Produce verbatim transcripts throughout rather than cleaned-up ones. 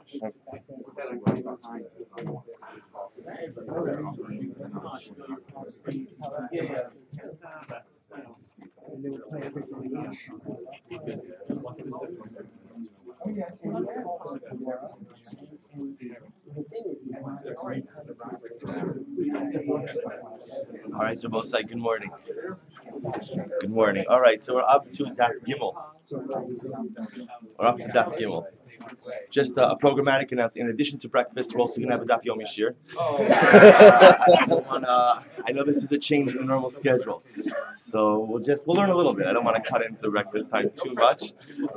All right, Jabosai, good morning. Good morning. All right, so we're up to Daf Gimel. We're up to Daf Gimel. Just uh, a programmatic announcement. In addition to breakfast, we're also going to have a Daf Yomi Shir. Uh, I, I don't want to. I know this is a change in the normal schedule, so we'll just we'll learn a little bit. I don't want to cut into breakfast time too much,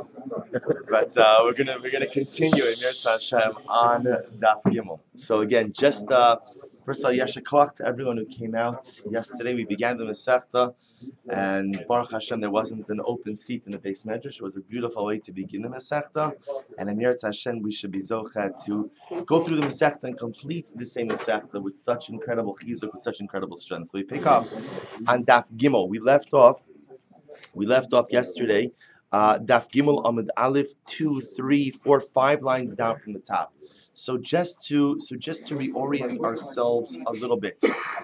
but uh, we're gonna we're gonna continue in Yirtzeh Hashem on Daf Gimel. So again, just uh, first of all, Yasher Koach to everyone who came out yesterday. We began the Masechta. And Baruch Hashem, there wasn't an open seat in the base medrash. It was a beautiful way to begin the Masechta. And in Yirtzeh Hashem, we should be zochet to go through the Masechta and complete the same Masechta with such incredible chizuk, with such incredible strength. So we pick up on Daf Gimel. We left off. We left off yesterday. Uh, Daf Gimel Amud Aleph, two, three, four, five lines down from the top. So just to so just to reorient ourselves a little bit.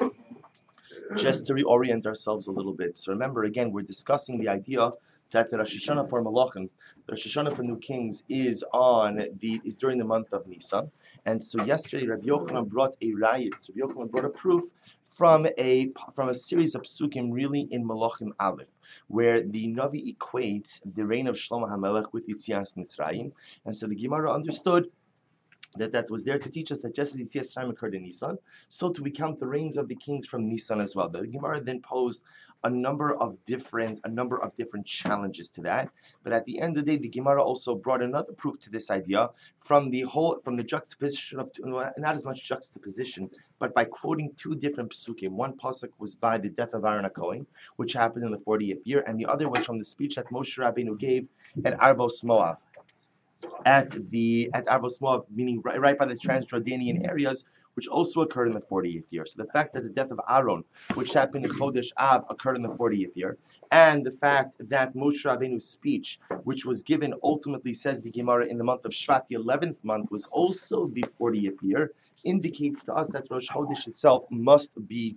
Just to reorient ourselves a little bit. So remember, again, we're discussing the idea that the Rosh Hashanah for Malachim, the Rosh Hashanah for New Kings, is on the is during the month of Nisan. And so yesterday, Rabbi Yochanan brought a rayit. Rabbi Yochanan brought a proof from a from a series of psukim, really in Malachim Aleph, where the Navi equates the reign of Shlomo HaMelech with Yitzias Mitzrayim. And so the Gemara understood that that was there to teach us that just as Yitzias Mitzrayim occurred in Nisan, so too we count the reigns of the kings from Nisan as well. But the Gemara then posed a number of different a number of different challenges to that. But at the end of the day, the Gemara also brought another proof to this idea from the whole from the juxtaposition of two, not as much juxtaposition, but by quoting two different psukim. One pasuk was by the death of Aaron HaKohen, which happened in the fortieth year, and the other was from the speech that Moshe Rabbeinu gave at Arvos Moav. At the at Arvos Moav, meaning right, right by the Transjordanian areas, which also occurred in the fortieth year. So the fact that the death of Aaron, which happened in Chodesh Av, occurred in the fortieth year, and the fact that Moshe Rabbeinu's speech, which was given ultimately, says the Gemara, in the month of Shvat, the eleventh month, was also the fortieth year, indicates to us that Rosh Chodesh itself must be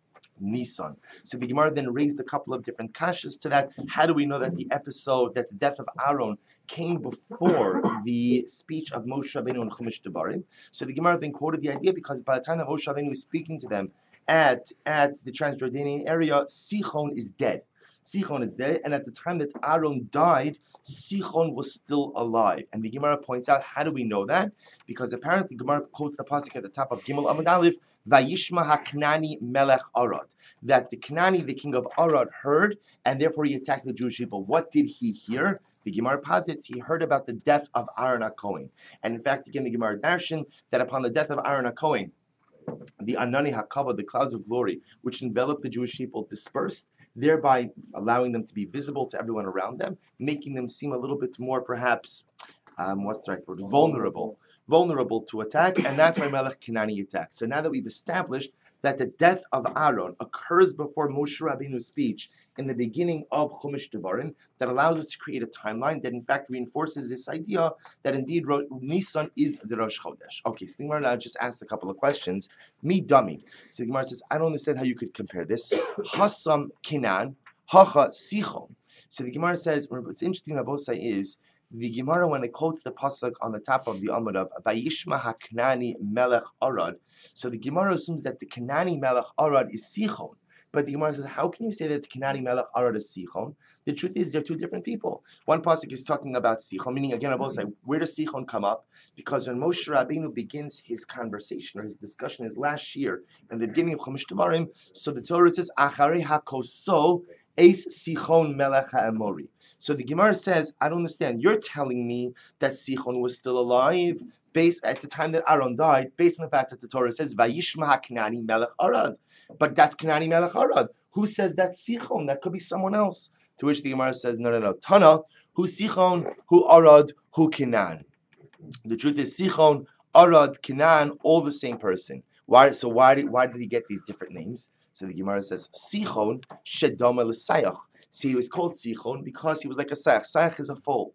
Nisan. So the Gemara then raised a couple of different kashas to that. How do we know that the episode, that the death of Aaron came before the speech of Moshe Rabbeinu and Chumash Devarim? So the Gemara then quoted the idea because by the time that Moshe Rabbeinu was speaking to them at, at the Transjordanian area, Sichon is dead. Sichon is dead, and at the time that Aaron died, Sichon was still alive. And the Gemara points out, how do we know that? Because apparently Gemara quotes the pasuk at the top of Gimel Amud Aleph, Vayishma HaKnani Melech Arad, that the Knani, the king of Arad, heard, and therefore he attacked the Jewish people. What did he hear? The Gemara posits he heard about the death of Aaron HaKohen. And in fact, again, the Gemara darshan that upon the death of Aaron HaKohen, the Anani HaKavod, the clouds of glory, which enveloped the Jewish people, dispersed, thereby allowing them to be visible to everyone around them, making them seem a little bit more, perhaps, um, what's the right word, vulnerable, vulnerable to attack, and that's why Melech Kinani attacks. So now that we've established that the death of Aaron occurs before Moshe Rabbeinu's speech in the beginning of Chumash Devarim, that allows us to create a timeline that in fact reinforces this idea that indeed Nisan is the Rosh Chodesh. Okay, so the Gemara now just asked a couple of questions. Me dummy. So the Gemara says, I don't understand how you could compare this. Hasam Kinan, Hacha Sichon. So the Gemara says, what's interesting about both is, the Gemara, when it quotes the pasuk on the top of the Amud of Vayishma HaKnani Melech Arad, so the Gemara assumes that the Knani Melech Arad is Sichon. But the Gemara says, how can you say that the Knani Melech Arad is Sichon? The truth is, they're two different people. One pasuk is talking about Sichon, meaning again, I will say, where does Sichon come up? Because when Moshe Rabbeinu begins his conversation or his discussion, his last year, in the beginning of Chumash Devarim, so the Torah says, Acharei HaKoso Eis Sichon Melech HaEmori. So the Gemara says, I don't understand. You're telling me that Sichon was still alive based at the time that Aaron died, based on the fact that the Torah says, Vayishma HaKnani Melech Arad. But that's Knani Melech Arad. Who says that's Sichon? That could be someone else. To which the Gemara says, no, no, no. Tana, who Sichon, who Arad, who Kinan. The truth is, Sichon, Arad, Kinan, all the same person. Why? So why did, why did he get these different names? So the Gemara says, Sichon, Shedoma L'Sayach. See, he was called Sichon because he was like a Sayach. Sayach is a foal.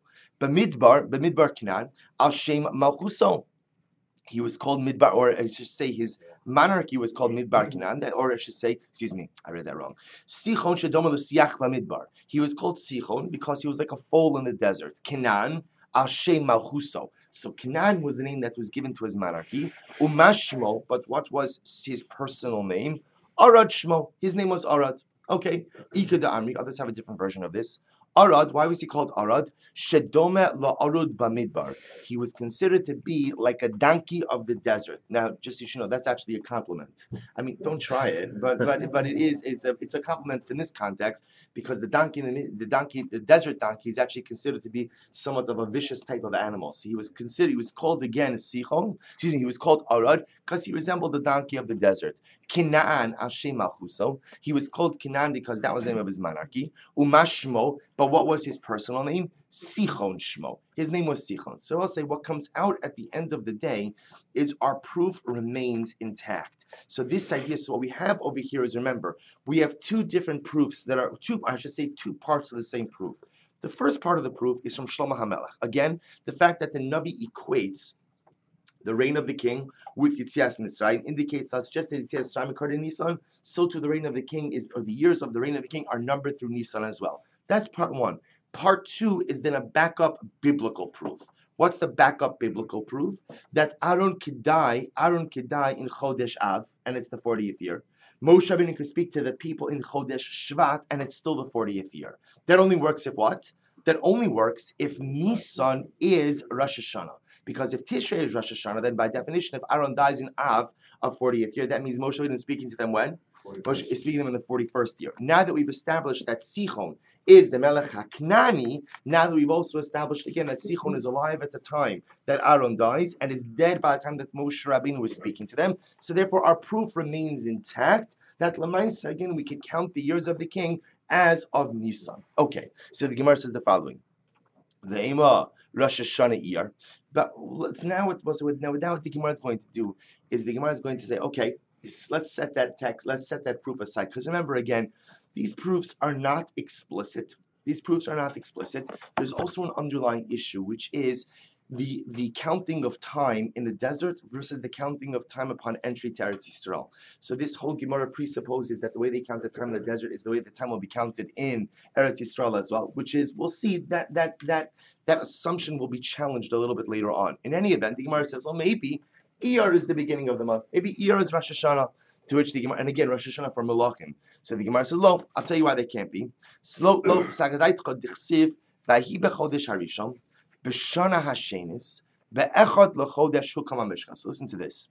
B'midbar, b'midbar Canaan, al Shem Malchuso. He was called Midbar, or I should say his monarchy was called Midbar Canaan, or I should say, excuse me, I read that wrong. Sichon Shedoma l'Siach B'midbar. He was called Sichon because he was like a foal in the desert. Canaan, al Shem Malchuso. So Canaan was the name that was given to his monarchy. Umashmo, but what was his personal name? Arad Shmo. His name was Arad. Okay. Ika da Amri. Others have a different version of this. Arad, why was he called Arad? Shedome la'arud bamidbar. He was considered to be like a donkey of the desert. Now, just so you should know, that's actually a compliment. I mean, don't try it, but but but it is it's a it's a compliment in this context because the donkey, the, the donkey, the desert donkey is actually considered to be somewhat of a vicious type of animal. So he was considered, he was called again Sichon. Excuse me, he was called Arad because he resembled the donkey of the desert. Kinaan al Shem Malchuso. He was called Kinaan because that was the name of his monarchy. Umashmo. But what was his personal name? Sichon Shmo. His name was Sichon. So I'll say what comes out at the end of the day is our proof remains intact. So this idea, so what we have over here is, remember, we have two different proofs that are, two, I should say, two parts of the same proof. The first part of the proof is from Shlomo HaMelech. Again, the fact that the Navi equates the reign of the king with Yitzias Mitzrayim indicates us just as Yitzias Mitzrayim occurred in Nisan, so too the reign of the king is, or the years of the reign of the king are numbered through Nisan as well. That's part one. Part two is then a backup biblical proof. What's the backup biblical proof? That Aaron could die, Aaron could die in Chodesh Av, and it's the fortieth year. Moshe Rabbeinu could speak to the people in Chodesh Shvat, and it's still the fortieth year. That only works if what? That only works if Nisan is Rosh Hashanah. Because if Tishrei is Rosh Hashanah, then by definition, if Aaron dies in Av of fortieth year, that means Moshe Rabbeinu is speaking to them when? Moshe is speaking to them in the forty-first year. Now that we've established that Sichon is the Melech HaKnani, now that we've also established again that Sichon is alive at the time that Aaron dies and is dead by the time that Moshe Rabbeinu was speaking to them, so therefore our proof remains intact that Lamaisa, again, we can count the years of the king as of Nisan. Okay, so the Gemara says the following. The Ema Rosh Hashanah Iyar. But let's now what was now now what the Gemara is going to do is the Gemara is going to say, okay, let's set that text, let's set that proof aside. Because remember again, these proofs are not explicit. These proofs are not explicit. There's also an underlying issue, which is the the counting of time in the desert versus the counting of time upon entry to Eretz Yisrael. So this whole Gemara presupposes that the way they count the time in the desert is the way the time will be counted in Eretz Yisrael as well, which is, we'll see that that that that assumption will be challenged a little bit later on. In any event, the Gemara says, well, maybe Iyar is the beginning of the month. Maybe Iyar is Rosh Hashanah. To which the Gemara, and again, Rosh Hashanah for Malachim. So the Gemara says, lo, I'll tell you why they can't be. Slow, lo, sagadaytcha dichsiv, vahi bechodesh harishon, b'shana hashenis, be'echad lechodesh hukam hamishkan. So listen to this.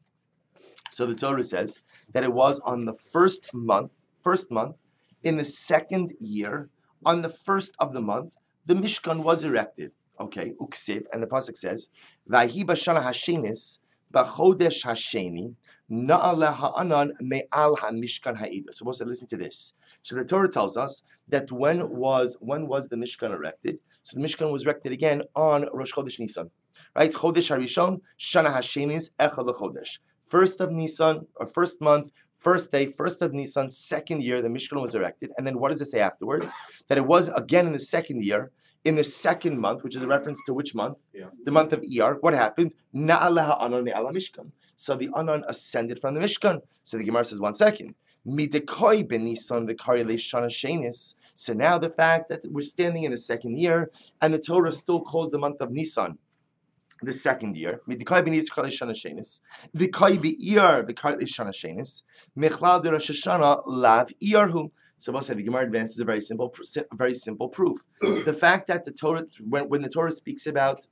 So the Torah says that it was on the first month, first month, in the second year, on the first of the month, the Mishkan was erected. Okay, uksiv, and the pasuk says, vahi b'shana hashenis, b'chodesh hasheni, na'ale ha'anan me'al ha'mishkan ha'ida. So we'll say, listen to this. So the Torah tells us that when was when was the Mishkan erected? So the Mishkan was erected again on Rosh Chodesh Nisan, right? Chodesh Harishon, Shana Hashenis, Echad LeChodesh. First of Nisan, or first month, first day, first of Nisan, second year, the Mishkan was erected. And then what does it say afterwards? That it was again in the second year, in the second month, which is a reference to which month? Yeah. The month of Iyar. What happened? Na'ale ha'anan me'al Mishkan. So the Anan ascended from the Mishkan. So the Gemara says, one second. Midekoi ben Nisan v'kari le'shana shenis. So now the fact that we're standing in the second year, and the Torah still calls the month of Nisan the second year. Midekoi ben Nisan v'kari le'shana shenis. V'koi be'iyar v'kari le'shana shenis. Mechlal de Rosh Hashanah lav iyarhu. So we'll say the Gemara advances a very simple, very simple proof. The fact that the Torah, when, when the Torah speaks about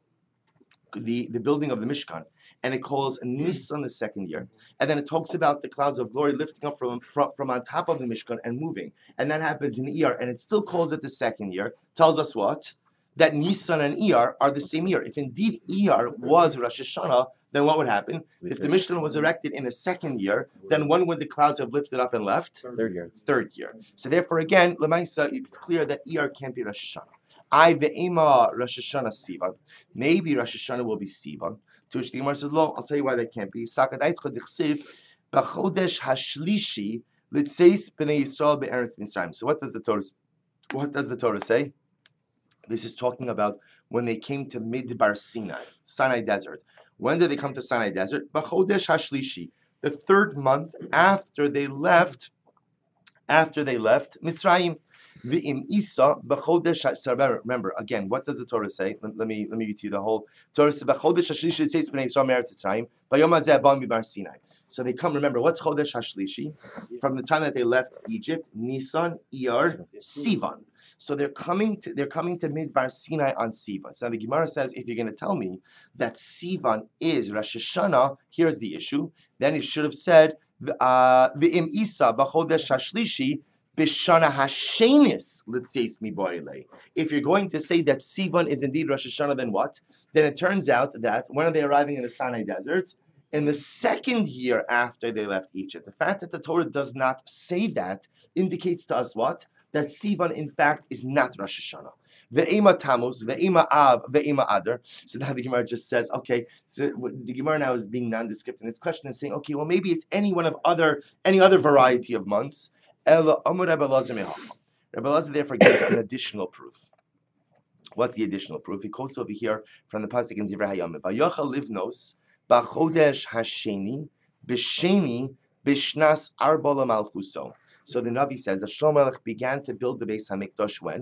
the, the building of the Mishkan, and it calls Nisan the second year, and then it talks about the clouds of glory lifting up from, from, from on top of the Mishkan and moving, and that happens in Iyar, and it still calls it the second year, tells us what? That Nisan and Iyar are the same year. If indeed Iyar was Rosh Hashanah, then what would happen? If the Mishkan was erected in the second year, then when would the clouds have lifted up and left? Third year. Third year. So therefore, again, Lemaisa, it's clear that Iyar can't be Rosh Hashanah. I ve'ema Rosh Hashanah Sivan. Maybe Rosh Hashanah will be Sivan. To which the Gemara says, "Lo, I'll tell you why that can't be. Sakadaytcha dichsiv b'chodesh hashlishi l'tzeis b'nei Yisrael be'eretz Mitzrayim." So what does the Torah? What does the Torah say? This is talking about when they came to Midbar Sinai, Sinai Desert. When did they come to Sinai Desert? B'chodesh hashlishi, the third month after they left, after they left Mitzrayim. V'im Isa b'chodesh. So remember again, what does the Torah say? Let, let me let me read to you the whole Torah. Says b'chodesh hashlishi it says b'nei Yisrael me'eretz Mitzrayim b'yom hazeh ba midbar Sinai. So they come. Remember, what's chodesh hashlishi? From the time that they left Egypt, Nisan, Iyar, Sivan. So they're coming to they're coming to Midbar Sinai on Sivan. So now the Gemara says, if you're going to tell me that Sivan is Rosh Hashanah, here's the issue. Then it should have said v'im Isa b'chodesh hashlishi. Bishana Hashenis, let's say Smiboile. If you're going to say that Sivan is indeed Rosh Hashanah, then what? Then it turns out that when are they arriving in the Sinai Desert? In the second year after they left Egypt. The fact that the Torah does not say that indicates to us what? That Sivan, in fact, is not Rosh Hashanah. Ve'ema Tammuz, ve'ema Av, ve'ema Adar. So now the Gemara just says, okay, so the Gemara now is being nondescript, and its question is saying, okay, well maybe it's any one of other, any other variety of months. Ella Amar Rebbe Elazar Mehacha. Rebbe Elazar therefore gives an additional proof. What's the additional proof? He quotes over here from the pasuk in Divrei Hayamim. Vayochel livnos b'chodesh hasheni b'sheni b'shnas arba lemalchuso. So the Navi says that Shlomo Melech began to build the Beis Hamikdash when?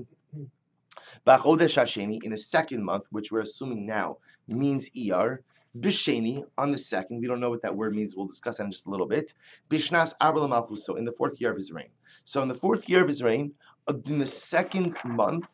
B'chodesh hasheni, in the second month, which we're assuming now means Iyar. Bisheni, on the second, we don't know what that word means, we'll discuss that in just a little bit. Bishnas Arba Malchuso, in the fourth year of his reign. So in the fourth year of his reign, in the second month,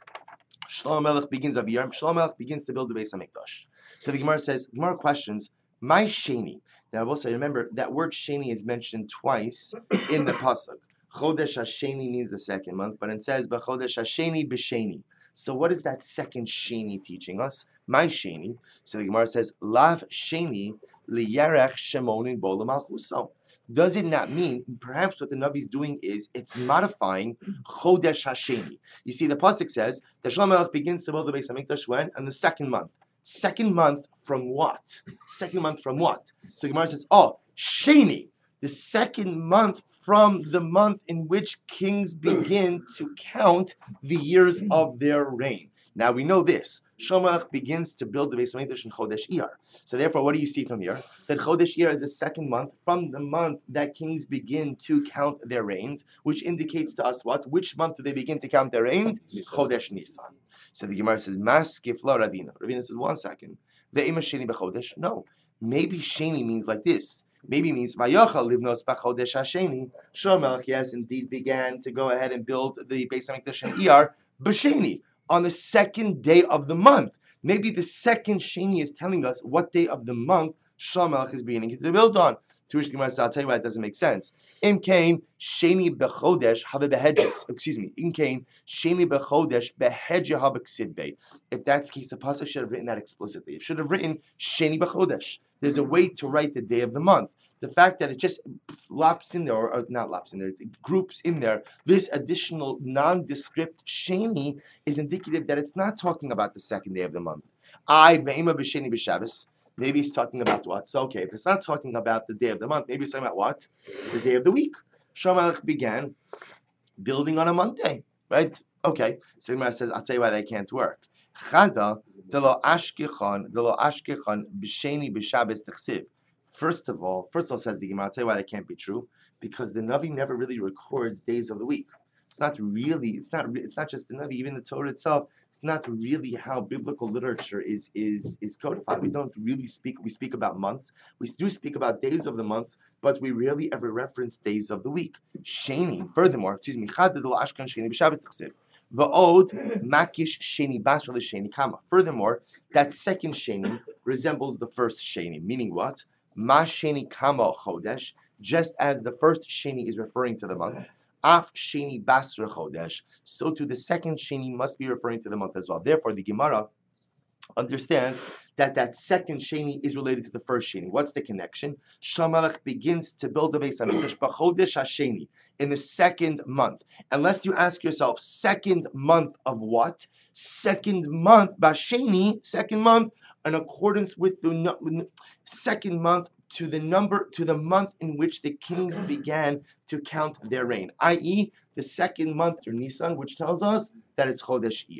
Shlomo Melech begins of Iyar, Shlomo Melech begins to build the Beis Hamikdash. So the Gemara says, Gemara questions, my Sheni. Now I will say, remember, that word Sheni is mentioned twice in the pasuk. Chodesh HaSheni means the second month, but it says, B'chodesh HaSheni B'Sheni. So what is that second Sheni teaching us? My Sheni. So the Gemara says, Lav Sheni liyarech shemonin bola malchuso. Does it not mean, perhaps what the Navi is doing is, it's modifying Chodesh HaSheni. You see, the pasuk says, that Shlomo Melech begins to build the Beis Hamikdash when? In the second month. Second month from what? Second month from what? So the Gemara says, oh, Sheni. The second month from the month in which kings begin to count the years of their reign. Now we know this. Shlomo Melech begins to build the Beis Hamikdash in Chodesh Iyar. So therefore, what do you see from here? That Chodesh Iyar is the second month from the month that kings begin to count their reigns, which indicates to us what? Which month do they begin to count their reigns? Chodesh Nisan. So the Gemara says, Mas Gifla Ravina. Ravina says, one second. Ve'ema Sheni b'Chodesh. No. Maybe Sheni means like this. Maybe means Vayochel livnos b'chodesh hasheni. Shlomo Melech, yes, indeed began to go ahead and build the Beis Hamikdash in Iyar b'Sheni, on the second day of the month. Maybe the second Sheni is telling us what day of the month Shlomo Melech is beginning to build on. To which the Gemara says, I'll tell you why it doesn't make sense. Im kain Sheni b'chodesh have behedges. Excuse me. Im kain Sheni b'chodesh behedje have ksidbe. If that's the case, the pasuk should have written that explicitly. It should have written Sheni b'chodesh. There's a way to write the day of the month. The fact that it just lops in there, or, or not lops in there, it groups in there, this additional nondescript Sheni is indicative that it's not talking about the second day of the month. I ve'ema b'sheni b'Shabbos. Maybe he's talking about what? So okay, if it's not talking about the day of the month, maybe he's talking about what? The day of the week. Shlomo Melech began building on a Monday, right? Okay, so the Gemara says, I'll tell you why that can't work. Chada delo ashkechon delo ashkechon b'sheni b'Shabbos t'chsiv. First of all, first of all, says the Gemara, I'll tell you why that can't be true, because the Navi never really records days of the week. It's not really, it's not, it's not just the Navi, even the Torah itself. It's not really how biblical literature is is is codified. We don't really speak. We speak about months. We do speak about days of the month, but we rarely ever reference days of the week. Sheni. Furthermore, excuse me. Chad del Ashkan Sheni b'Shabbos t'chsiv. Va'od makish Sheni basra l'Sheni kama. Furthermore, that second Sheni resembles the first Sheni. Meaning what? Ma Sheni kama chodesh. Just as the first Sheni is referring to the month. Af Sheni Basra Chodesh, so too the second Sheni must be referring to the month as well. Therefore, the Gemara understands that that second Sheni is related to the first Sheni. What's the connection? Shlomo Melech begins to build the Beis Hamikdash b'chodesh hasheni, in the second month. Unless you ask yourself, second month of what? Second month b'sheni, second month in accordance with the second month to the number, to the month in which the kings began to count their reign, that is, the second month, or Nisan, which tells us that it's Chodesh Iyar.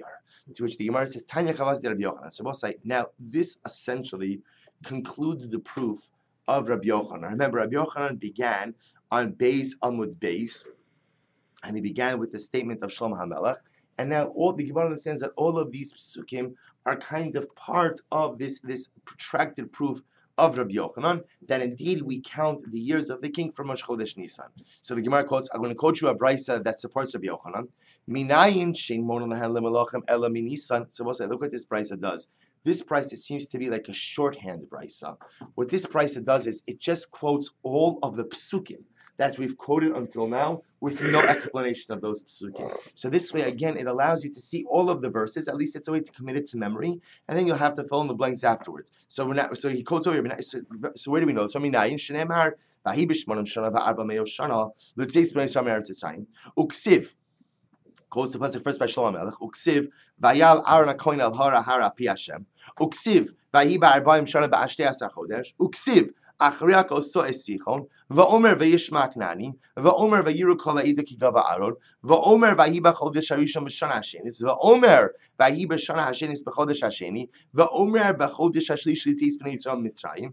To which the Gemara says, Tanya Chavaz de Rabbi Yochanan. So we'll say, now this essentially concludes the proof of Rabbi Yochanan. Remember, Rabbi Yochanan began on Beis Amud Beis, and he began with the statement of Shlomo HaMelech. And now all the Gemara understands that all of these psukim are kind of part of this, this protracted proof of Rabbi Yochanan, that indeed we count the years of the king from Rosh Chodesh Nisan. So the Gemara quotes, I'm going to quote you a brisa that supports Rabbi Yochanan. Minayin shein monon lahen lemalachim ela min Nisan. So we'll say, look what this brisa does. This brisa seems to be like a shorthand brisa. What this brisa does is it just quotes all of the psukim that we've quoted until now with no explanation of those psukim. So this way, again, it allows you to see all of the verses. At least it's a way to commit it to memory, and then you'll have to fill in the blanks afterwards. So we're not. So he quotes over here. So, so where do we know? So minayin shneimar vahi b'shmonim shana va'arba me'o shana l'tzei sp'nei sham eretz Yisrael uksiv. Quotes the pasuk first by Shlomo HaMelech. Uksiv vayal Aaron HaKohen al hara hara pi Hashem. Uksiv vahi ba'arbaim shana ba'ashtei asar chodesh. Uksiv Achriak oso esichon, va'omer vayishma knani, va'omer vayiru kol ha'ida ki gava aron, va'omer vahi b'chodesh harishon b'shana hashenis, va'omer vahi b'shana hashenis b'chodesh hasheni, va'omer b'chodesh hashlish l'teis b'nei Yisrael Mitzrayim,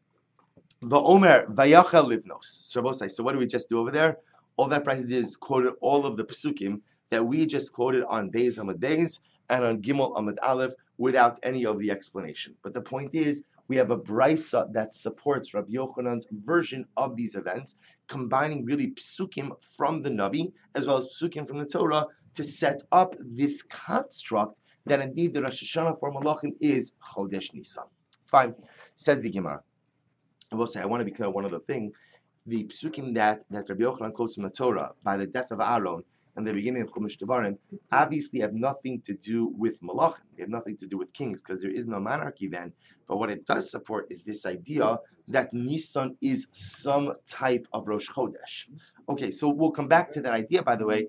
va'omer vayachel livnos. So both say, so what do we just do over there? All that price did is quoted all of the psukim that we just quoted on Beis Amud Beis and on Gimel Amud Aleph without any of the explanation. But the point is, we have a brisa that supports Rabbi Yochanan's version of these events, combining really psukim from the Navi as well as psukim from the Torah to set up this construct that indeed the Rosh Hashanah for Malachim is Chodesh Nisan. Fine, says the Gemara. I will say, I want to be clear one other thing. The psukim that, that Rabbi Yochanan quotes from the Torah by the death of Aaron and the beginning of Chumash Devarim obviously have nothing to do with Malachim. They have nothing to do with kings because there is no monarchy then. But what it does support is this idea that Nisan is some type of Rosh Chodesh. Okay, so we'll come back to that idea, by the way.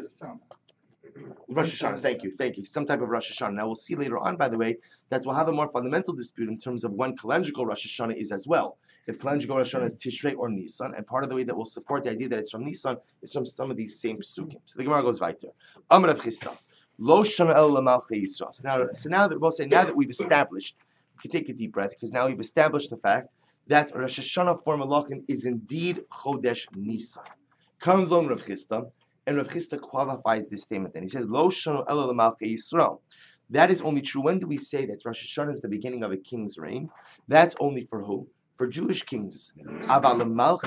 Rosh Hashanah, thank you, thank you. Some type of Rosh Hashanah. Now we'll see later on, by the way, that we'll have a more fundamental dispute in terms of when calendrical Rosh Hashanah is as well. If calendrical Rosh Hashanah is Tishrei or Nisan, and part of the way that will support the idea that it's from Nisan is from some of these same psukim. So the Gemara goes weiter. Amar Rav Chisda, Lo Shana El Lamalchei Yisrael. So now, so now that we'll say, now that we've established, we can take a deep breath because now we've established the fact that Rosh Hashanah for Malachim is indeed Chodesh Nisan. Comes on Rav Chisda, and Rav Chisda qualifies this statement. And he says, Lo Shana El Lamalchei Yisrael. That is only true. When do we say that Rosh Hashanah is the beginning of a king's reign? That's only for who? For Jewish kings. But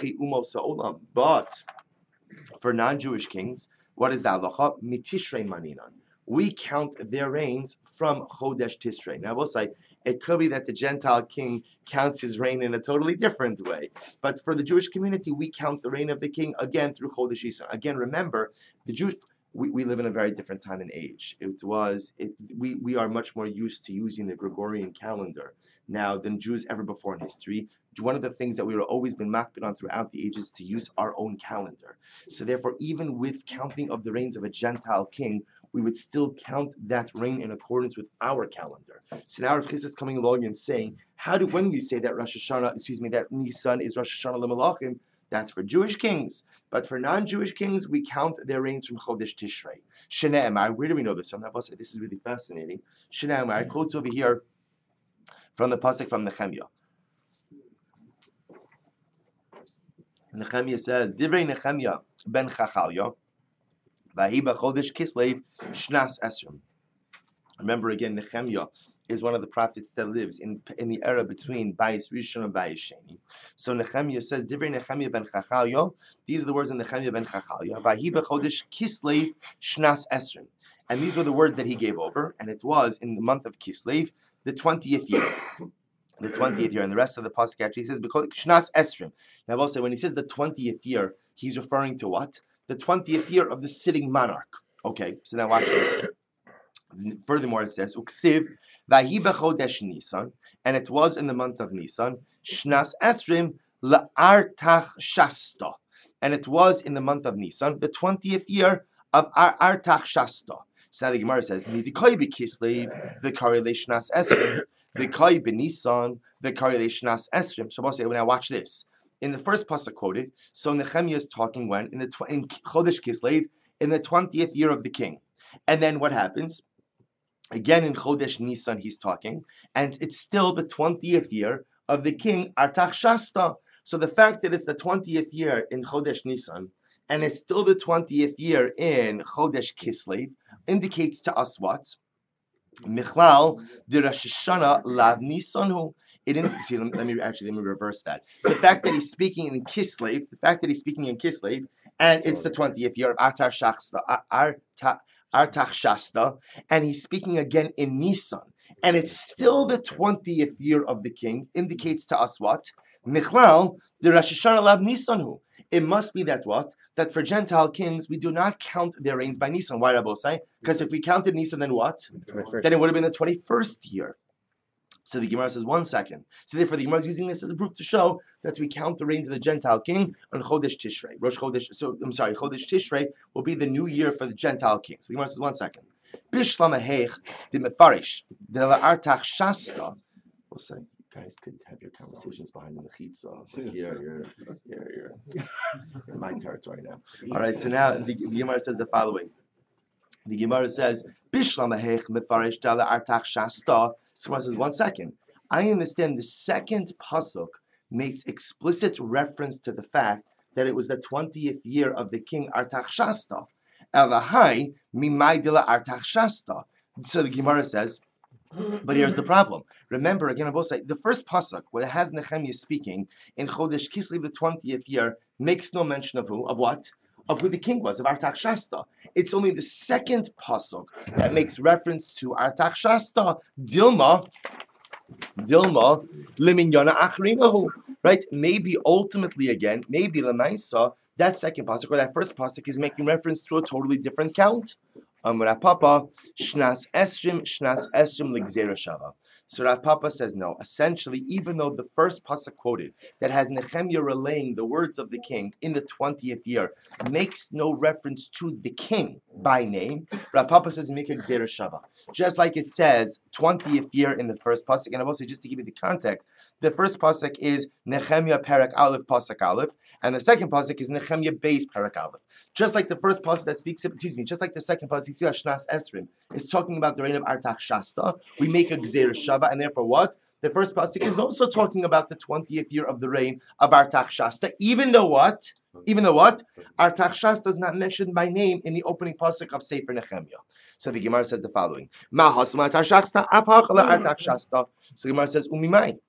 for non-Jewish kings, what is the halacha? Mitishrei maninan. We count their reigns from Chodesh Tishrei. Now, I will say, it could be that the Gentile king counts his reign in a totally different way. But for the Jewish community, we count the reign of the king again through Chodesh Nisan. Again, remember, the Jews... We, we live in a very different time and age. It was it, we we are much more used to using the Gregorian calendar now than Jews ever before in history. One of the things that we have always been mapped on throughout the ages is to use our own calendar. So therefore, even with counting of the reigns of a Gentile king, we would still count that reign in accordance with our calendar. So now Rav Chisda is coming along and saying, how do when we say that Rosh Hashanah, excuse me, that Nisan is Rosh Hashanah L'Malachim, that's for Jewish kings. But for non-Jewish kings, we count their reigns from Chodesh Tishrei. Shneimar, where do we know this from? This is really fascinating. Shneimar quotes over here from the pasuk from Nehemiah. Nehemiah says, Divrei Nehemiah ben Chachalya, Vahi b'chodesh Kislev shnas esrim. Remember again, Nehemiah is one of the prophets that lives in in the era between Bayis Rishon and Bayis Sheni. So Nehemiah says, Divrei Nehemiah ben Chachalya. These are the words of Nehemiah ben Chachalya. Vahi b'chodesh Kislev shnas esrim. And these were the words that he gave over, and it was in the month of Kislev, the twentieth year. The twentieth year, and the rest of the pasuk actually says because shnas esrim. Now, I will say when he says the twentieth year, he's referring to what? The twentieth year of the sitting monarch. Okay, so now watch this. Furthermore, it says uksiv vahi b'chodesh Nisan, and it was in the month of Nisan shnas esrim la'artach shasta, and it was in the month of Nisan, the twentieth year of Ar- artach shasta. So now the Gemara says midikoi b'kislev the correlation as esrim. The Kai ben Nisan, the correlation as Esrim. So when I watch this, in the first pasuk quoted, so Nehemiah is talking when in the tw- in Chodesh Kislev in the twentieth year of the king, and then what happens? Again in Chodesh Nisan he's talking, and it's still the twentieth year of the king Artaxshasta. So the fact that it's the twentieth year in Chodesh Nisan, and it's still the twentieth year in Chodesh Kislev, indicates to us what? Michlal de Rosh Hashanah lav Nisanu. It didn't see. Let me, let me actually let me reverse that. The fact that he's speaking in Kislev, the fact that he's speaking in Kislev, and it's the twentieth year of Artaxshasta, Arta, Artaxshasta, and he's speaking again in Nisan, and it's still the twentieth year of the king, indicates to us what? Michlal de Rosh Hashanah lav Nisanu. It must be that what? That for Gentile kings, we do not count their reigns by Nisan. Why, Rabbosai? Because if we counted Nisan, then what? Then it would have been the twenty-first year. So the Gemara says, one second. So therefore, the Gemara is using this as a proof to show that we count the reigns of the Gentile king on Chodesh Tishrei. Rosh Chodesh. So I'm sorry, Chodesh Tishrei will be the new year for the Gentile king. So the Gemara says, one second. Bishlam Heich de Mefarish de la Artaxshasta. We'll say. Guys could have your conversations behind the mechitza. But here, you're, you're, you're, you're in my territory now. All right, so now the, the Gemara says the following. The Gemara says, Bishlam hech mefarish dala Artaxshasta. So Gemara says, one second. I understand the second pasuk makes explicit reference to the fact that it was the twentieth year of the king Artaxshasta. Elahai mimai dila Artaxshasta. So the Gemara says, but here's the problem. Remember, again, I will say, the first pasuk, where it has Nehemiah speaking in Chodesh Kislev, the twentieth year, makes no mention of who, of what? Of who the king was, of Artaxshasta. It's only the second pasuk that makes reference to Artaxshasta, Dilma, Dilma, Liminyana Achrinahu. Right? Maybe ultimately, again, maybe Lamaisa, that second pasuk, or that first pasuk, is making reference to a totally different count. Um, Rav Papa, Shnas Esrim, Shnas Esrim Ligzera Shava. So Rav Papa says no. Essentially, even though the first pasuk quoted that has Nehemiah relaying the words of the king in the twentieth year makes no reference to the king by name, Rav Papa says make a Gzera Shava. Just like it says twentieth year in the first pasuk, and I will say just to give you the context, the first pasuk is Nehemiah Perek Aleph Pasuk Aleph, and the second pasuk is Nehemiah Beis Perek Aleph. Just like the first pasuk that speaks, excuse me, just like the second pasuk, Shnas Esrim, is talking about the reign of Artaxshasta. We make a Gzera Shava, and therefore what? The first pasuk is also talking about the twentieth year of the reign of Artaxshasta, even though what? Even though what? Artaxshasta is not mentioned by name in the opening pasuk of Sefer Nehemiah. So the Gemara says the following. Ma hasma Artaxshasta apachla Artaxshasta. So the Gemara says, Umimai.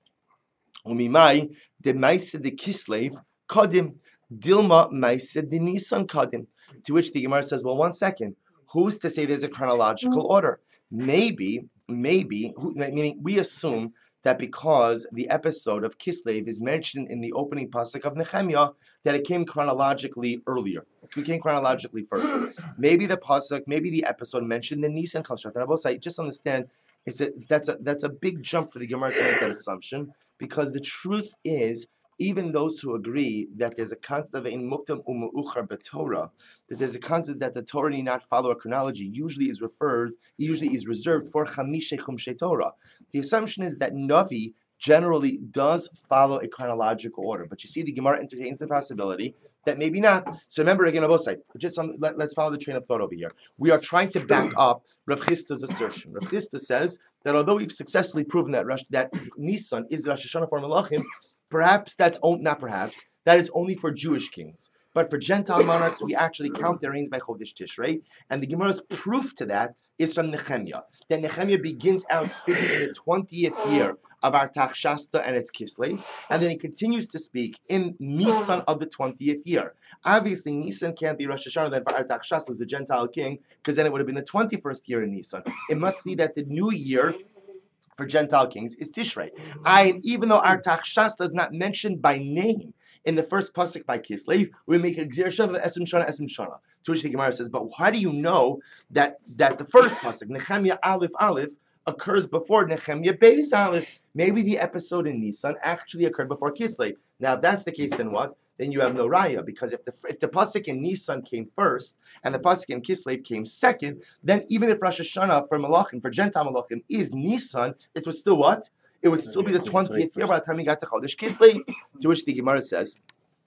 Umimai, de Maise de Kislev, Kadim, Dilma Maise de Nisan Kadim. To which the Gemara says, well, one second. Who's to say there's a chronological order? Maybe, maybe, meaning we assume that because the episode of Kislev is mentioned in the opening pasuk of Nehemiah, that it came chronologically earlier. It came chronologically first. Maybe the pasuk, maybe the episode mentioned the Nisan construct. And I will say, just understand, it's a that's a that's a big jump for the Gemara to make that assumption, because the truth is, even those who agree that there's a concept of in muktam umu'uchar b'Torah, that there's a concept that the Torah need not follow a chronology, usually is referred, usually is reserved for chamishe chumshe Torah. The assumption is that Navi generally does follow a chronological order, but you see, the Gemara entertains the possibility that maybe not. So remember, again, I will say, just on, let, let's follow the train of thought over here. We are trying to back up Rav Chisda's assertion. Rav Chisda says that although we've successfully proven that Rosh, that Nisan is the Rosh Hashanah for Melachim, perhaps that's on, not perhaps that is only for Jewish kings, but for Gentile monarchs we actually count their reigns by Chodesh Tishrei, and the Gemara's proof to that is from Nehemiah. That Nehemiah begins out speaking in the twentieth year of Artaxshasta and its Kislev, and then he continues to speak in Nisan of the twentieth year. Obviously, Nisan can't be Rosh Hashanah then for Artaxshasta was the Gentile king, because then it would have been the twenty-first year in Nisan. It must be that the new year for Gentile kings is Tishrei. I, even though Artaxshasta is not mentioned by name in the first pasuk by Kislev, we make a Gzera Shava Esrim Shana Esrim Shana. To which the Gemara says, but how do you know that that the first pasuk Nehemiah Aleph Aleph occurs before Nehemiah Beis Aleph? Maybe the episode in Nisan actually occurred before Kislev. Now, if that's the case, then what? Then you have no raya, because if the if the pasuk in Nisan came first and the pasuk in Kislev came second, then even if Rosh Hashanah for Malachim, for Gentile Malachim, is Nisan, it was still what? It would still be the twentieth year by the time we got to Chodesh Kislev. To which the Gemara says,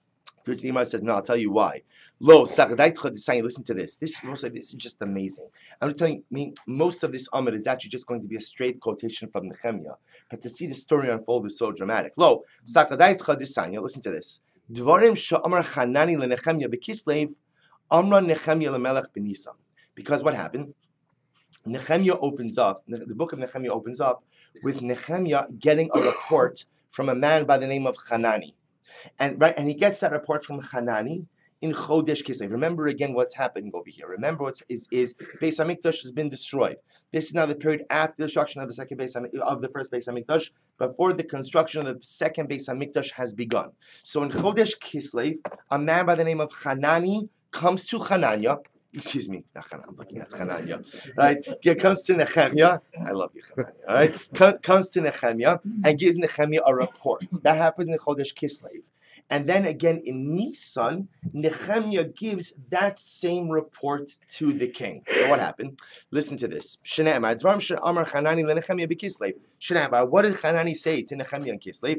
To which the Gemara says, no, I'll tell you why. Lo, listen to this. This, this is just amazing. I'm just telling you, I mean, most of this Amud is actually just going to be a straight quotation from Nehemiah. But to see the story unfold is so dramatic. Lo, listen to this. Dvarim sha'amar Hanani leNehemiah bekislev, amra Nehemiah lemelech b'Nisan. Because what happened? Nehemiah opens up, the book of Nehemiah opens up with Nehemiah getting a report from a man by the name of Hanani. And right, and he gets that report from Hanani in Chodesh Kislev. Remember again what's happening over here. Remember what is is Beis Hamikdash has been destroyed. This is now the period after the destruction of the second Beis of the first Beis Hamikdash, before the construction of the second Beis Hamikdash has begun. So in Chodesh Kislev, a man by the name of Hanani comes to Hananiah. Excuse me, I'm looking at Hananiah, right? He comes to Nehemiah. I love you, Hananiah. All right, comes to Nehemiah and gives Nehemiah a report. That happens in Chodesh Kislev, and then again in Nisan, Nehemiah gives that same report to the king. So what happened? Listen to this. Shneimar Dvarim she'amar Hanani leNehemiah b'Kislev. Shneimar, what did Hanani say to Nehemiah in Kislev?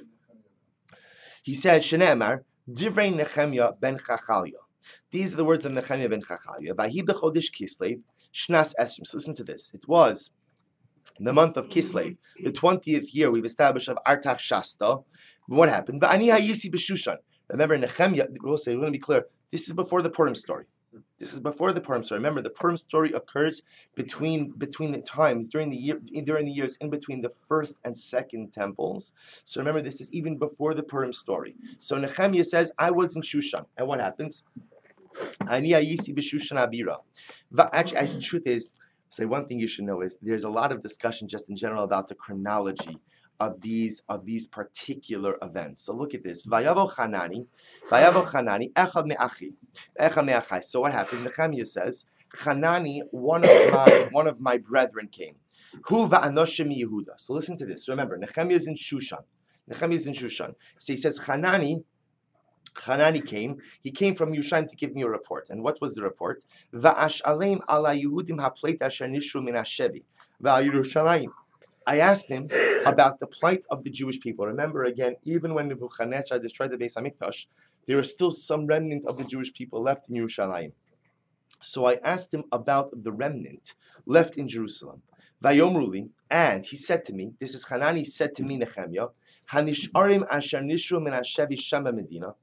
He said, Shneimar Divrei Nehemiah ben Chachaliah. These are the words of Nehemiah ben Chachaliah. Vahi b'chodesh Kislev, shnas esrim. So listen to this. It was the month of Kislev, the twentieth year we've established of Artach Shasta. What happened? Va'ani hayisi b'Shushan. Remember, Nehemiah, we'll say, we're going to be clear, this is before the Purim story. This is before the Purim story. Remember, the Purim story occurs between between the times, during the year, during the years in between the first and second temples. So remember, this is even before the Purim story. So Nehemiah says, I was in Shushan. And what happens? Ani ayisi b'Shushan abira. Actually, actually, the truth is, say one thing you should know is there's a lot of discussion just in general about the chronology of these of these particular events. So look at this. Vayavo Hanani, Vayavo Hanani, Echad me'achi, Echad me'achai. So what happens? Nehemiah says, Hanani, one of my one of my brethren came. Hu va'anoshim Yehuda. So listen to this. Remember, Nehemiah is in Shushan. Nehemiah is in Shushan. So he says, Hanani. Hanani came. He came from Yushan to give me a report. And what was the report? Va'ash'aleim ala Yehudim ha'pleit asher nishru min hashevi va'al Yerushalayim. I asked him about the plight of the Jewish people. Remember again, even when Nebuchadnezzar destroyed the Beis Hamikdash, there was still some remnant of the Jewish people left in Yerushalayim. So I asked him about the remnant left in Jerusalem. Vayomruli, and he said to me, this is Hanani said to me, Nehemiah, Hanish'arim asher nishru min hashevi shama medina.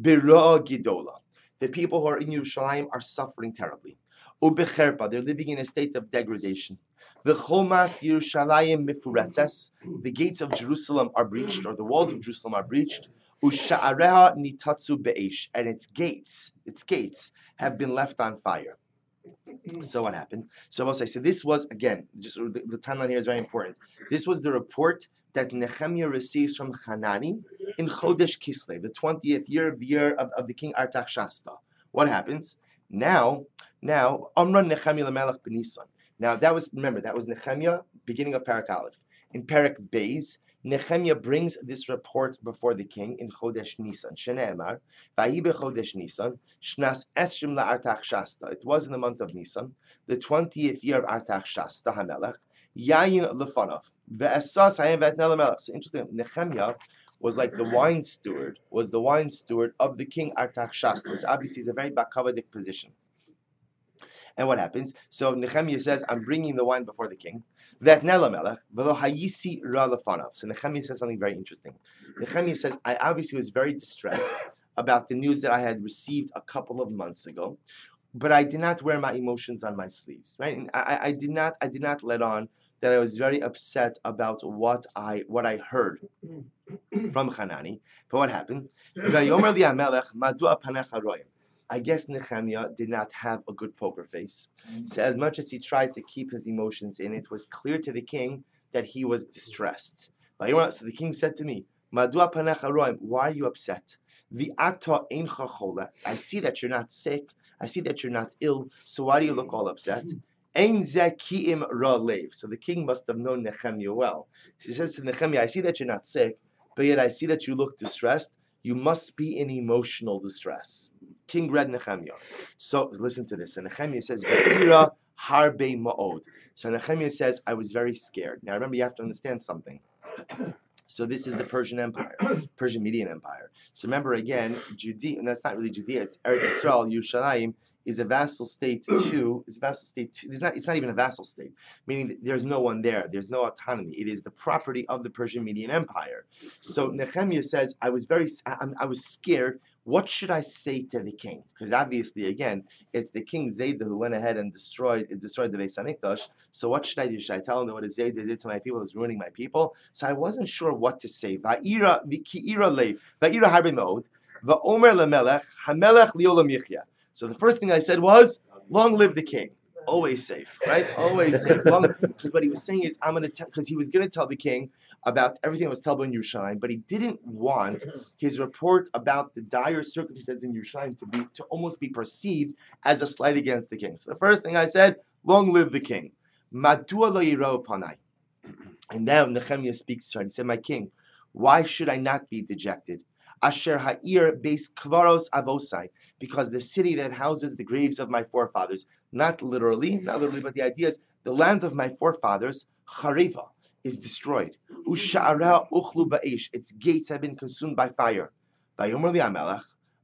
The people who are in Yerushalayim are suffering terribly. Ubecherpa, they're living in a state of degradation. The Chomas Yerushalayim mifuretzes, the gates of Jerusalem are breached, or the walls of Jerusalem are breached. Usha'areha nitatsu be'esh, and its gates, its gates have been left on fire. So what happened? So I will say, so this was, again, just the, the timeline here is very important. This was the report that Nehemiah receives from Hanani in Chodesh Kislev, the twentieth year of the year of, of the king Artach Shasta. What happens? Now, now, Amra Nehemiah Lamelech b'Nisan. Now that was, remember, that was Nehemiah, beginning of Parak Aleph. In Parak Beis, Nehemiah brings this report before the king in Chodesh Nisan. Shene'emar, Vahi beChodesh Nisan, Shnas Esrim la'Artach Shasta. It was in the month of Nisan, the twentieth year of Artach Shasta HaMelech, Yayin Lefanov, Ve'esas Hayim Ve'etnei Lamelech. So interesting, Nehemiah was like the wine steward, was the wine steward of the king Artach Shasta, which obviously is a very bakavadik position. And what happens? So Nehemiah says, I'm bringing the wine before the king. So Nehemiah says something very interesting. Nehemiah says, I obviously was very distressed about the news that I had received a couple of months ago, but I did not wear my emotions on my sleeves. Right? And I, I did not I did not let on that I was very upset about what I what I heard from Hanani. But what happened? I guess Nehemiah did not have a good poker face. So as much as he tried to keep his emotions in, it was clear to the king that he was distressed. So the king said to me, why are you upset? I see that you're not sick. I see that you're not ill. So why do you look all upset? So the king must have known Nehemiah well. He says to Nehemiah, I see that you're not sick, but yet I see that you look distressed. You must be in emotional distress. King read Nehemiah. So listen to this. And Nehemiah says, Ve'ira harbe ma'od. So Nehemiah says, I was very scared. Now remember, you have to understand something. So this is the Persian Empire, Persian Median Empire. So remember again, Judea, and that's not really Judea, it's Eretz Yisrael, Yerushalayim, is a vassal state to, is a vassal state to, it's not, it's not even a vassal state, meaning that there's no one there, there's no autonomy. It is the property of the Persian Median Empire. So Nehemiah says, I was very, I, I was scared. What should I say to the king? Because obviously, again, it's the king Zayda who went ahead and destroyed destroyed the Beis Hamikdash. So what should I do? Should I tell him that what Zayda did to my people is ruining my people? So I wasn't sure what to say. Va'ira v'ki'ira leiv va'ira harbe mod va'omer lemelech hamelech liolam yichya. So the first thing I said was, long live the king. Always safe, right? Always safe. Because what he was saying is, I'm going to tell, because he was going to tell the king about everything that was told in Yerushalayim, but he didn't want his report about the dire circumstances in Yerushalayim to be to almost be perceived as a slight against the king. So the first thing I said, long live the king. Madua lo yirau panai. And now Nehemiah speaks to her. He said, my king, why should I not be dejected? Asher ha'ir beis kvaros avosai, because the city that houses the graves of my forefathers, not literally, not literally, but the idea is the land of my forefathers, Chareva, is destroyed. Usha'ara uchlu ba'esh, its gates have been consumed by fire. Vayomer li hamelech,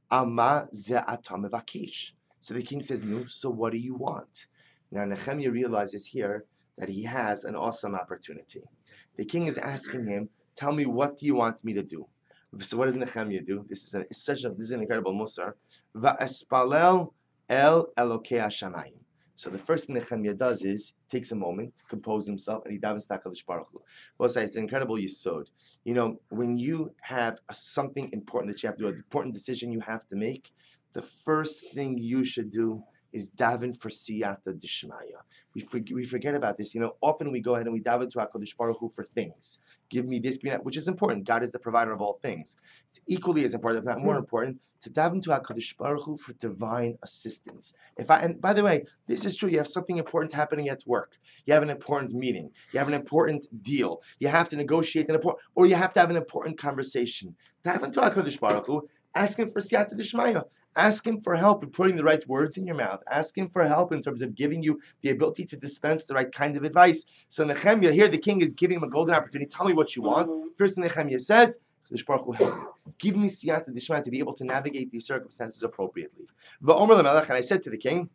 ama ze'ata mevakesh. So the king says, no, so what do you want? Now Nehemiah realizes here that he has an awesome opportunity. The king is asking him, tell me, what do you want me to do? So what does Nehemiah do? This is, a, such a, this is an incredible musar. Va'espalel el elokei hashamayim. So the first thing Nehemiah does is takes a moment, compose himself, and he davens to HaKadosh Baruch Hu. Well, it's an incredible yisod. You know, when you have a, something important that you have to do, an important decision you have to make, the first thing you should do is daven for siyata d'shmaya. We forget, we forget about this. You know, often we go ahead and we daven to HaKadosh Baruch Hu for things. Give me this, give me that, which is important. God is the provider of all things. It's equally as important, if not more important, to daven to HaKadosh Baruch Hu for divine assistance. If I, and by the way, this is true. You have something important happening at work. You have an important meeting. You have an important deal. You have to negotiate an important, or you have to have an important conversation. Daven to HaKadosh Baruch Hu. Ask him for siyata d'shmaya. Ask him for help in putting the right words in your mouth. Ask him for help in terms of giving you the ability to dispense the right kind of advice. So Nehemiah, here the king is giving him a golden opportunity. Tell me what you want. First Nehemiah says, Kadosh Baruch Hu, help me. Give me siyata d'shmaya to be able to navigate these circumstances appropriately. Va'omer lemelech, and I said to the king,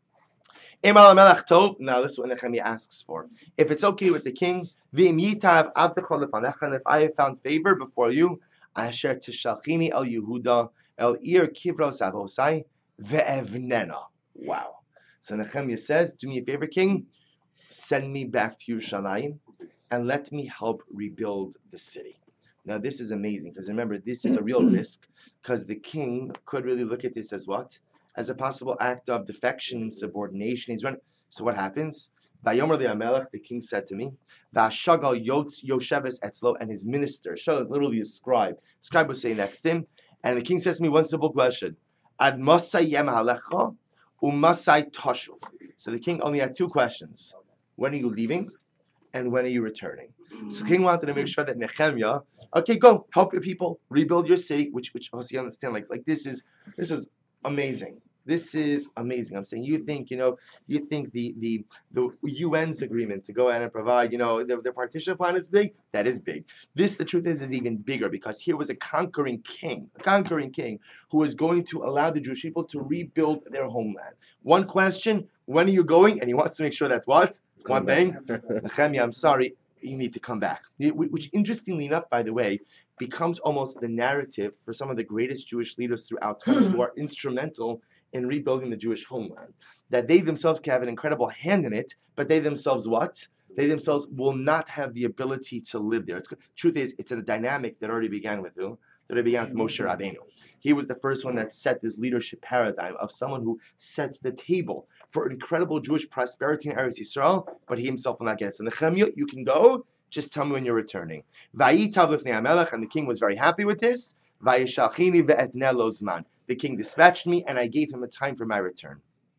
Emal lemelech tov. Now this is what Nehemiah asks for. If it's okay with the king, v'im yitav avdecha lefanecha, and if I have found favor before you, asher tishalchini el Yehuda, El ir kivros avosai ve'evnena. Wow. So Nehemiah says, do me a favor, king, send me back to Yerushalayim and let me help rebuild the city. Now this is amazing, because remember, this is a real risk, because the king could really look at this as what? As a possible act of defection, subordination. He's running. So what happens? Vayomer li hamelech, the king said to me, Va'shagal yotz yosheves etzlo, and his minister, Shagal is literally a scribe. The scribe was saying next to him, and the king says to me one simple question: Ad masai yem halecha umasai tashuv. So the king only had two questions: when are you leaving, and when are you returning? So the king wanted to make sure that Nehemiah, okay, go help your people rebuild your city. Which, which, also you understand, like, like this is this is amazing. This is amazing. I'm saying, you think, you know, you think the the the U N's agreement to go ahead and provide, you know, the, the partition plan is big. That is big. This, the truth is, is even bigger, because here was a conquering king, a conquering king who was going to allow the Jewish people to rebuild their homeland. One question: when are you going? And he wants to make sure that what? One thing, Nehemiah, I'm sorry, you need to come back. Which, interestingly enough, by the way, becomes almost the narrative for some of the greatest Jewish leaders throughout time who are instrumental in rebuilding the Jewish homeland. That they themselves can have an incredible hand in it, but they themselves what? They themselves will not have the ability to live there. It's, truth is, it's a dynamic that already began with who? That already began with Moshe Rabbeinu. He was the first one that set this leadership paradigm of someone who sets the table for incredible Jewish prosperity in Eretz Yisrael, but he himself will not get it. So Nehemiah, you can go, just tell me when you're returning. Vayitav lifnei hamelech, and the king was very happy with this. Vayishalchini ve'etneh lo zman. The king dispatched me, and I gave him a time for my return.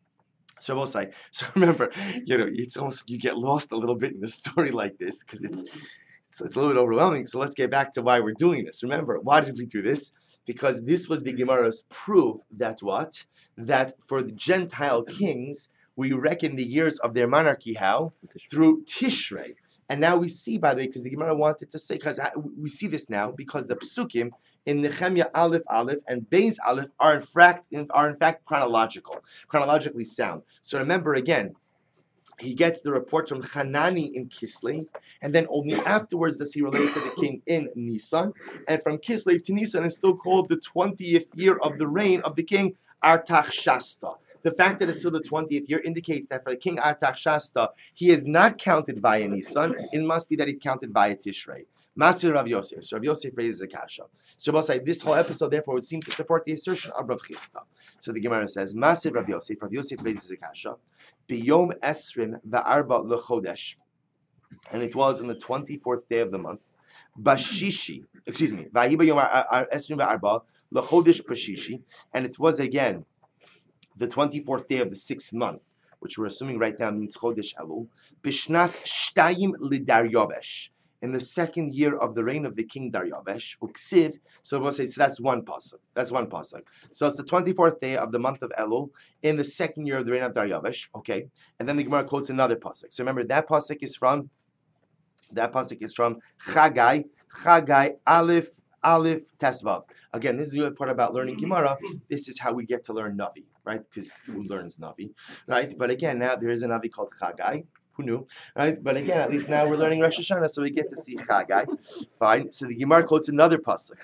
So I will say, so remember, you know, it's almost like you get lost a little bit in a story like this, because it's, it's it's a little bit overwhelming. So let's get back to why we're doing this. Remember, why did we do this? Because this was the Gemara's proof that what? That for the Gentile kings, we reckon the years of their monarchy how? Through Tishrei. And now we see, by the way, because the Gemara wanted to say, because we see this now, because the psukim in Nehemiah Aleph Aleph and Beis Aleph are in fact are in fact chronological, chronologically sound. So remember again, he gets the report from Hanani in Kislev, and then only afterwards does he relate to the king in Nisan. And from Kislev to Nisan is still called the twentieth year of the reign of the king Artaxshasta. The fact that it's still the twentieth year indicates that for the king Artaxshasta, he is not counted via Nisan. It must be that he's counted via Tishrei. Master Rav Yosef. So Rav Yosef raises a kasha. So we'll say this whole episode therefore would seem to support the assertion of Rav Chisda. So the Gemara says, Master Rav Yosef. Rav Yosef raises a kasha. Biyom esrim va'arba lechodesh, and it was on the twenty-fourth day of the month. Bashishi, excuse me, va'hi biyom esrim va'arba lechodesh bashishi, and it was again the twenty-fourth day of the sixth month, which we're assuming right now means chodesh Elul. Bishnas shtayim lidaryavesh, in the second year of the reign of the king Daryavesh, uksiv. So we'll say, so that's one pasuk. That's one pasuk. So it's the twenty-fourth day of the month of Elul in the second year of the reign of Daryavesh. Okay, and then the Gemara quotes another pasuk. So remember that pasuk is from that pasuk is from Chagai, Chagai Aleph Aleph Tesvav. Again, this is the other part about learning Gemara. This is how we get to learn Navi, right? Because who learns Navi, right? But again, now there is a Navi called Chagai. Who knew, right? But again, at least now we're learning Rosh Hashanah, so we get to see Chagai. Fine. So the Gemara quotes another pasuk.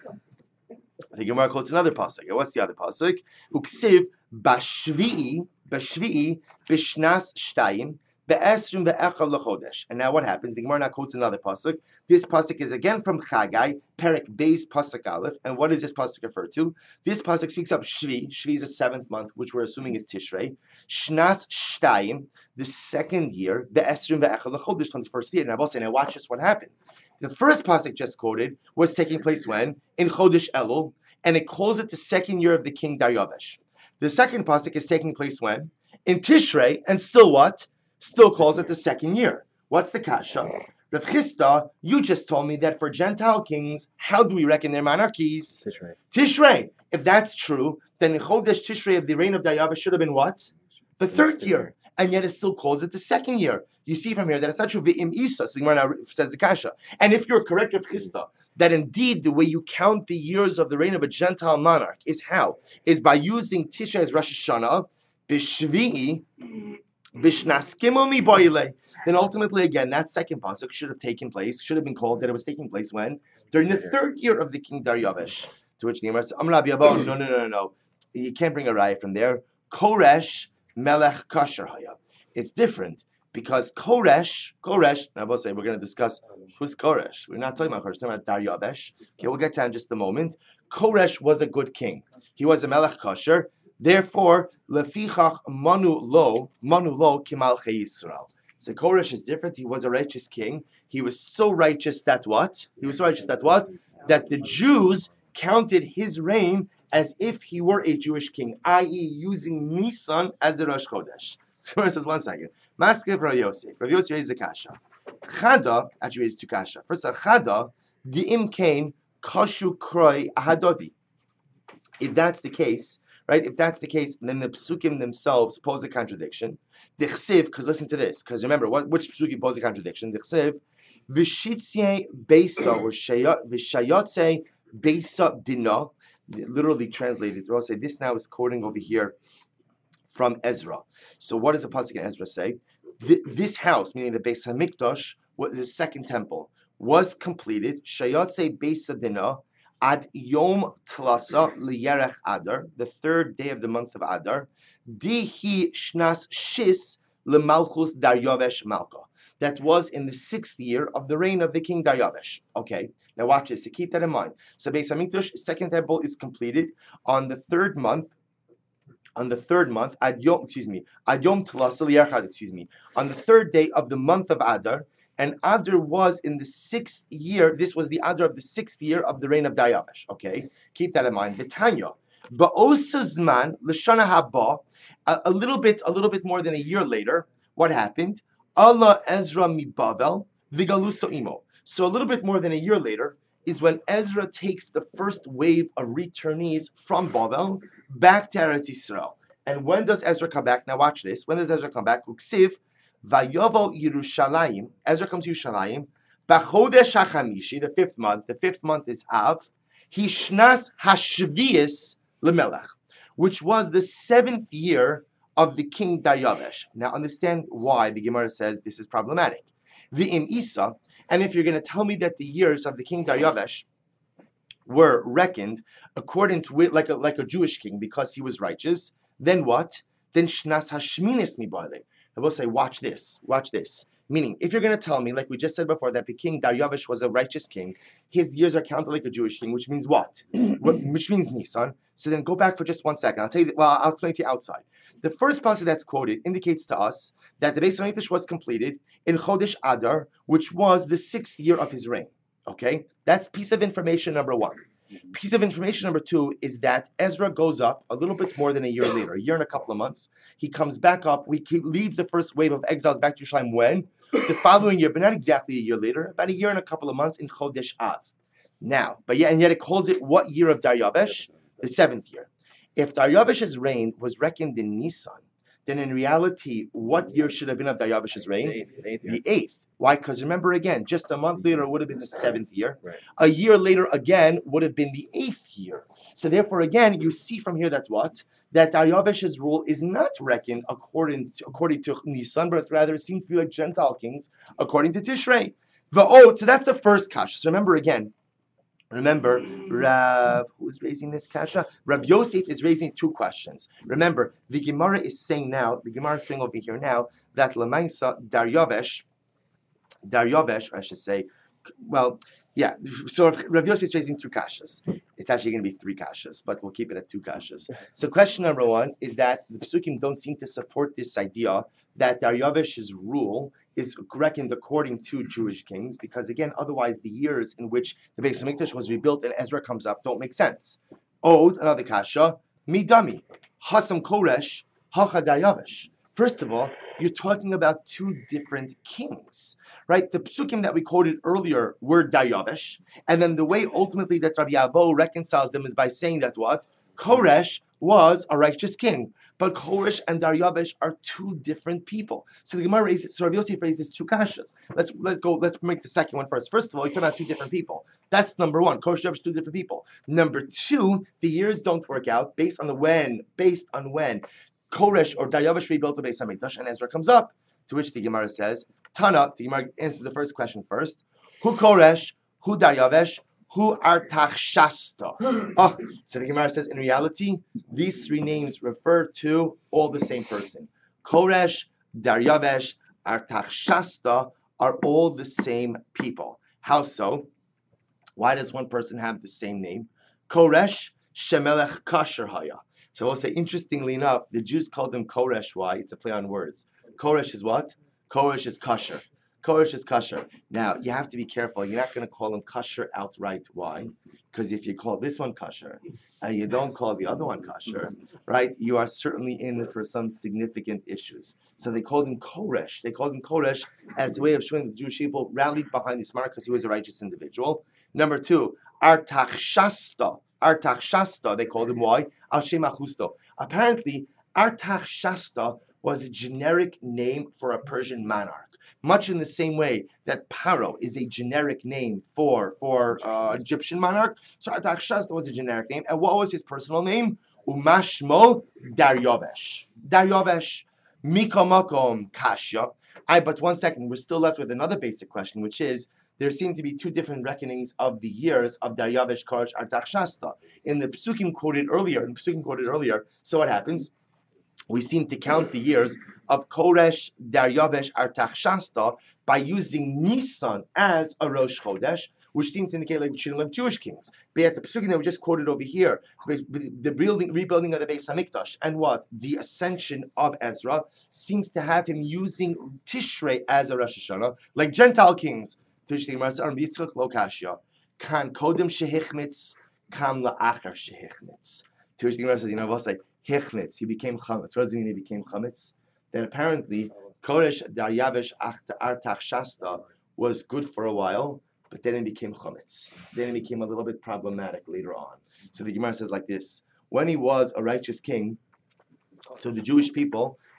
The Gemara quotes another pasuk. And what's the other pasuk? Uksiv bashvi'i bashvi'i bishnas shtayim be'esrim ve'echad lechodesh. And now what happens? The Gemara now quotes another pasuk. This pasuk is again from Chagai, Perek Beis pasuk Aleph. And what does this pasuk refer to? This pasuk speaks of Shvi. Shvi is the seventh month, which we're assuming is Tishrei. Shnas shtayim, the second year, the Esrim ve'echad lechodesh, twenty-first year. And I will say, now watch this. What happened? The first pasuk just quoted was taking place when in Chodesh Elul, and it calls it the second year of the king Daryavesh. The second pasuk is taking place when in Tishrei, and still what? Still calls it the second year. What's the kasha? Rav Chisda, you just told me that for Gentile kings, how do we reckon their monarchies? Tishrei. Tishrei. If that's true, then in Chodesh Tishrei of the reign of Daryavesh should have been what? The third year. And yet it still calls it the second year. You see from here that it's not true. V'im Isa, so the Gemara now says the kasha. And if you're correct, Rav Chisda, that indeed the way you count the years of the reign of a Gentile monarch is how? Is by using Tishrei as Rosh Hashanah, B'Shvi'i, B'Shnas Gimel Mi Boile. Then ultimately, again, that second pasuk should have taken place, should have been called that it was taking place when? During the third year of the king Daryavesh. To which the Gemara says, Amar Rabbi Abba, no, no, no, no, no. You can't bring a raya from there. Koresh Melech Kasher Haya. It's different because Koresh, Koresh, now we'll say we're going to discuss who's Koresh. We're not talking about Koresh, we're talking about Daryavesh. Okay, we'll get to that in just a moment. Koresh was a good king. He was a Melech Kasher. Therefore, Lefichach Manu Lo, Manu Lo Kimalchei Yisrael. So Koresh is different. He was a righteous king. He was so righteous that what? He was so righteous that what? That the Jews counted his reign as if he were a Jewish king, that is using Nisan as the Rosh Chodesh. So it says, one second. Maskiv Rav Yosef. Rav Yosef raises a kasha. Chada, actually raises two kasha. First of all, Chada, Di'im Kain, Kashu Kroi Ahadodi. If that's the case, right? If that's the case, then the psukim themselves pose a contradiction. Dichsiv, because listen to this, because remember, what which psukim pose a contradiction? Dichsiv, Vishitzye Beisa, or Vishayotze Beisa Dina, literally translated. I'll say this now is quoting over here from Ezra. So what does the pasuk in Ezra say? This house, meaning the Beis Hamikdash, was the second temple, was completed. Shayotze Beisa Dina, Ad Yom Tlasa Liyerech Adar, the third day of the month of Adar, Dihi Shnas Shis Lemalchus Daryavesh Malka. That was in the sixth year of the reign of the king Daryavesh. Okay, now watch this. So keep that in mind. So Beis Hamikdash, second temple, is completed on the third month. On the third month, Ad Yom, excuse me, Ad Yom Tlasa Liyerech Adar, excuse me, on the third day of the month of Adar. And Adar was in the sixth year. This was the Adar of the sixth year of the reign of Daryavesh. Okay, keep that in mind. V'tanya, ba'osazman l'shana haba, a little bit, a little bit more than a year later. What happened? Allah Ezra mi Bavel v'galuso imo. So a little bit more than a year later is when Ezra takes the first wave of returnees from Bavel back to Eretz Yisrael. And when does Ezra come back? Now watch this. When does Ezra come back? Uksiv. Vayovo Yerushalayim. Ezra comes to Yerushalayim. B'chodesh hachamishi, the fifth month. The fifth month is Av. Hishnas hashvius lemelech, which was the seventh year of the king Daryavesh. Now understand why the Gemara says this is problematic. V'im Isa, and if you're going to tell me that the years of the king Daryavesh were reckoned according to it like a like a Jewish king because he was righteous, then what? Then Shnas Hashminis Mibale. I will say, watch this, watch this. Meaning, if you're going to tell me, like we just said before, that the king Daryavesh was a righteous king, his years are counted like a Jewish king, which means what? Which means Nisan. So then go back for just one second. I'll tell you. Well, I'll explain to you outside. The first passage that's quoted indicates to us that the Beis Hamikdash was completed in Chodesh Adar, which was the sixth year of his reign. Okay, that's piece of information number one. Piece of information number two is that Ezra goes up a little bit more than a year later, a year and a couple of months. He comes back up. We he leads the first wave of exiles back to Yerushalayim when? The following year, but not exactly a year later, about a year and a couple of months in Chodesh Av. Now, but yet, and yet it calls it what year of Daryavesh? The seventh year. If Daryavesh's reign was reckoned in Nisan, then in reality, what year should have been of Daryavesh's reign? The eighth. eighth the eighth. Why? Because remember again, just a month later would have been the seventh year. Right. A year later again would have been the eighth year. So therefore, again, you see from here that what? That Daryavesh's rule is not reckoned according to, according to Nisan, but rather it seems to be like Gentile kings according to Tishrei. The oh, so that's the first kasha. So remember again, remember Rav, who is raising this kasha? Rav Yosef is raising two questions. Remember, the Gemara is saying now, the Gemara is saying over here now that Lamaisa Daryavesh. Daryavesh, I should say, well, yeah, so Rav Yosef is raising two kashas. It's actually going to be three kashas, but we'll keep it at two kashas. So question number one is that the Pesukim don't seem to support this idea that Daryavesh's rule is reckoned according to Jewish kings, because again, otherwise the years in which the Beis Hamikdash was rebuilt and Ezra comes up don't make sense. Od, another kasha, midami, Hasam Koresh, Hacha Daryavesh. First of all, you're talking about two different kings, right? The psukim that we quoted earlier were Daryavesh, and then the way ultimately that Rabbi Avo reconciles them is by saying that what? Koresh was a righteous king, but Koresh and Daryavesh are two different people. So the Gemara raises, so Rabbi Yosef raises two kashas. Let's let's go. Let's make the second one first. First of all, you're talking about two different people. That's number one. Koresh and Daryavesh, two different people. Number two, the years don't work out based on the when, based on when Koresh or Daryavesh rebuilt the Beis Hamikdash, and Ezra comes up, to which the Gemara says, Tana, the Gemara answers the first question first. Who Koresh, who Daryavesh, who Artachshasta? Oh, so the Gemara says, in reality, these three names refer to all the same person. Koresh, Daryavesh, Artachshasta are all the same people. How so? Why does one person have the same name? Koresh, Shemelech Kasher Haya. So we'll say, interestingly enough, the Jews called him Koresh. Why? It's a play on words. Koresh is what? Koresh is kosher. Koresh is kosher. Now, you have to be careful. You're not going to call him kosher outright. Why? Because if you call this one kosher and you don't call the other one kosher, right, you are certainly in for some significant issues. So they called him Koresh. They called him Koresh as a way of showing that the Jewish people rallied behind this mark because he was a righteous individual. Number two, Artachshasta. Artachshasta, they called him, why? Al Shem Achusto. Apparently, Artachshasta was a generic name for a Persian monarch, much in the same way that Paro is a generic name for for uh, Egyptian monarch. So Artachshasta was a generic name, and what was his personal name? Umashmo Daryavesh. Daryavesh, Mikamakom Kashya. I. But one second, we're still left with another basic question, which is, there seem to be two different reckonings of the years of Daryavesh, Koresh, Artachshasta. In the Psukim quoted earlier, in the Psukim quoted earlier, so what happens? We seem to count the years of Koresh, Daryavesh, Artachshasta by using Nisan as a Rosh Chodesh, which seems to indicate like we shouldn't have Jewish kings. But yet the Psukim that we just quoted over here, the rebuilding, rebuilding of the Beis Hamikdash, and what? The ascension of Ezra seems to have him using Tishrei as a Rosh Hashanah, like Gentile kings. Tish the Gemara says, "Yitzchak lo kashya, kan kodem shehichmitz, kam la'achar shehichmitz." Tish the Gemara says, "You know what? Say hichmitz. He became chametz. What does it mean he became chametz? That apparently Koresh Daryavesh Artachshasta was good for a while, but then it became chametz. Then it became a little bit problematic later on." So the Gemara says like this: when he was a righteous king, so the Jewish people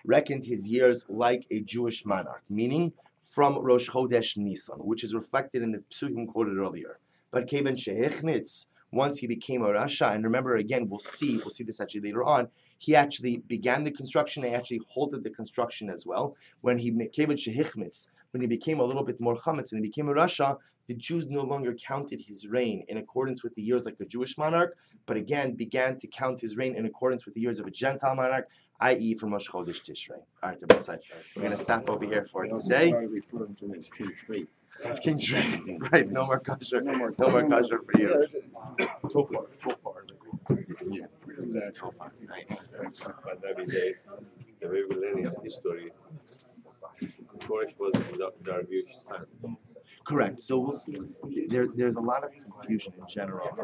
reckoned his years like a Jewish monarch, meaning from Rosh Chodesh Nisan, which is reflected in the psukim quoted earlier. But Kevan Shehichmitz, once he became a Rasha, and remember again, we'll see, we'll see this actually later on, he actually began the construction, and actually halted the construction as well. When he Kevan Shehichmitz, when he became a little bit more chametz, when he became a Rasha, the Jews no longer counted his reign in accordance with the years like a Jewish monarch, but again began to count his reign in accordance with the years of a Gentile monarch, that is from Rosh Chodesh Tishrei. All right, Rabbi Sai, we're going to stop over here for today. Referring to his king tree. It's king tree, right? No more kosher, no more, no more kosher for you. Tofar, Tofar. Tofar, nice. But every day, the way we're learning of this story, Koresh was in the Darvish time. Correct. So we'll see. There, there's a lot of confusion in general.